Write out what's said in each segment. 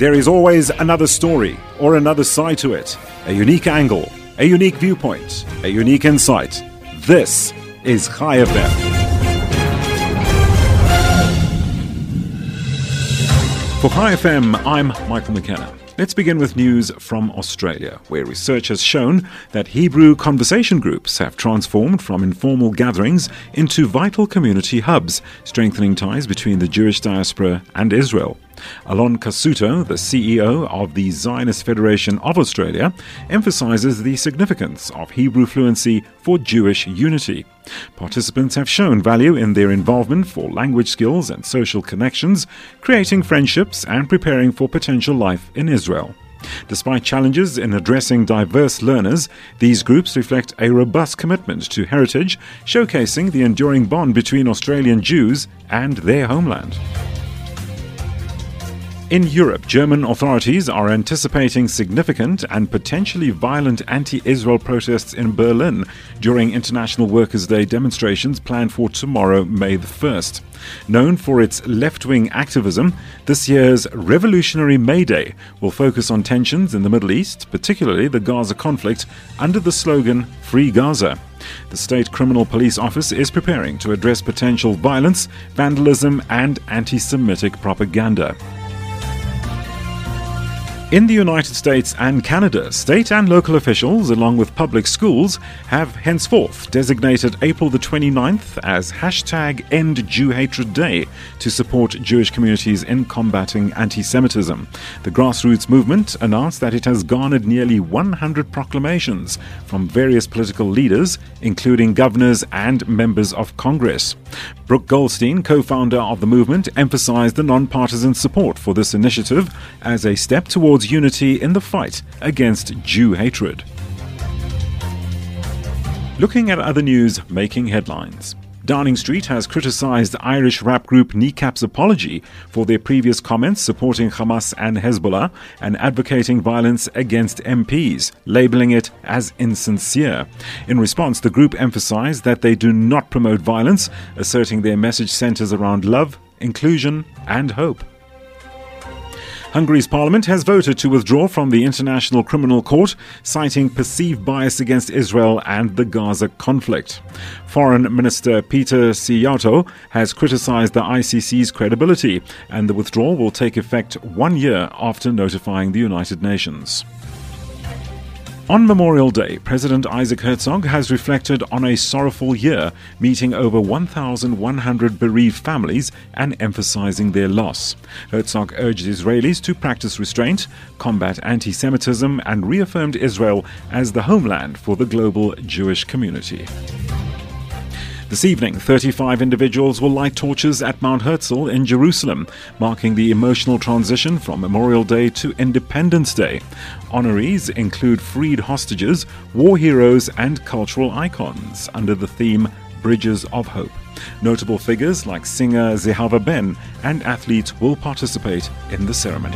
There is always another story or another side to it, a unique angle, a unique viewpoint, a unique insight. This is Chai FM. For Chai FM, I'm Michael McKenna. Let's begin with news from Australia, where research has shown that Hebrew conversation groups have transformed from informal gatherings into vital community hubs, strengthening ties between the Jewish diaspora and Israel. Alon Cassuto, the CEO of the Zionist Federation of Australia, emphasizes the significance of Hebrew fluency for Jewish unity. Participants have shown value in their involvement for language skills and social connections, creating friendships and preparing for potential life in Israel. Despite challenges in addressing diverse learners, these groups reflect a robust commitment to heritage, showcasing the enduring bond between Australian Jews and their homeland. In Europe, German authorities are anticipating significant and potentially violent anti-Israel protests in Berlin during International Workers' Day demonstrations planned for tomorrow, May the 1st. Known for its left-wing activism, this year's Revolutionary May Day will focus on tensions in the Middle East, particularly the Gaza conflict, under the slogan Free Gaza. The State Criminal Police Office is preparing to address potential violence, vandalism, and anti-Semitic propaganda. In the United States and Canada, state and local officials, along with public schools, have henceforth designated April the 29th as #EndJewHatred Day to support Jewish communities in combating anti-Semitism. The grassroots movement announced that it has garnered nearly 100 proclamations from various political leaders, including governors and members of Congress. Brooke Goldstein, co-founder of the movement, emphasized the non-partisan support for this initiative as a step towards unity in the fight against Jew hatred. Looking at other news making headlines. Downing Street has criticized Irish rap group Kneecap's apology for their previous comments supporting Hamas and Hezbollah and advocating violence against MPs, labeling it as insincere. In response, the group emphasized that they do not promote violence, asserting their message centers around love, inclusion, and hope. Hungary's parliament has voted to withdraw from the International Criminal Court, citing perceived bias against Israel and the Gaza conflict. Foreign Minister Peter Szijjártó has criticized the ICC's credibility, and the withdrawal will take effect 1 year after notifying the United Nations. On Memorial Day, President Isaac Herzog has reflected on a sorrowful year, meeting over 1,100 bereaved families and emphasizing their loss. Herzog urged Israelis to practice restraint, combat anti-Semitism, and reaffirmed Israel as the homeland for the global Jewish community. This evening, 35 individuals will light torches at Mount Herzl in Jerusalem, marking the emotional transition from Memorial Day to Independence Day. Honorees include freed hostages, war heroes, and cultural icons under the theme Bridges of Hope. Notable figures like singer Zehava Ben and athletes will participate in the ceremony.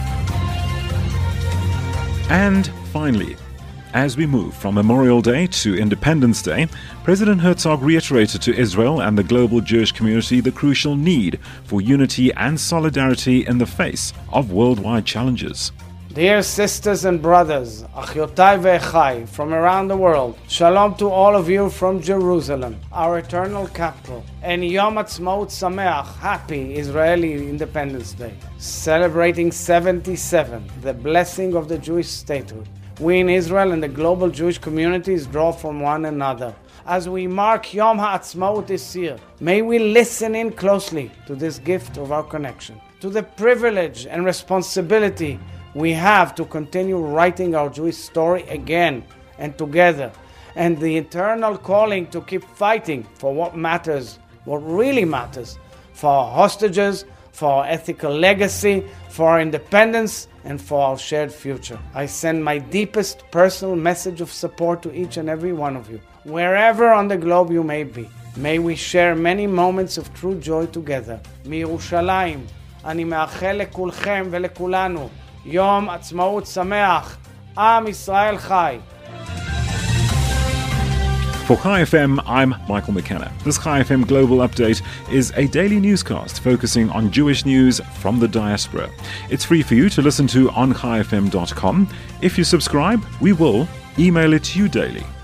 And finally, as we move from Memorial Day to Independence Day, President Herzog reiterated to Israel and the global Jewish community the crucial need for unity and solidarity in the face of worldwide challenges. Dear sisters and brothers, Achyotai ve'echai from around the world, Shalom to all of you from Jerusalem, our eternal capital, and Yom Ha'atzmaut Sameach, happy Israeli Independence Day, celebrating 77, the blessing of the Jewish statehood. We in Israel and the global Jewish communities draw from one another. As we mark Yom Ha'atzmaut this year, may we listen in closely to this gift of our connection, to the privilege and responsibility we have to continue writing our Jewish story again and together, and the eternal calling to keep fighting for what matters, what really matters, for our hostages, for our ethical legacy, for our independence, and for our shared future. I send my deepest personal message of support to each and every one of you, wherever on the globe you may be. May we share many moments of true joy together. מירושלים, אני מאחל לכולכם ולכולנו יום עצמאות שמח. עם ישראל חי. For Chai FM, I'm Michael McKenna. This Chai FM Global Update is a daily newscast focusing on Jewish news from the diaspora. It's free for you to listen to on chaifm.com. If you subscribe, we will email it to you daily.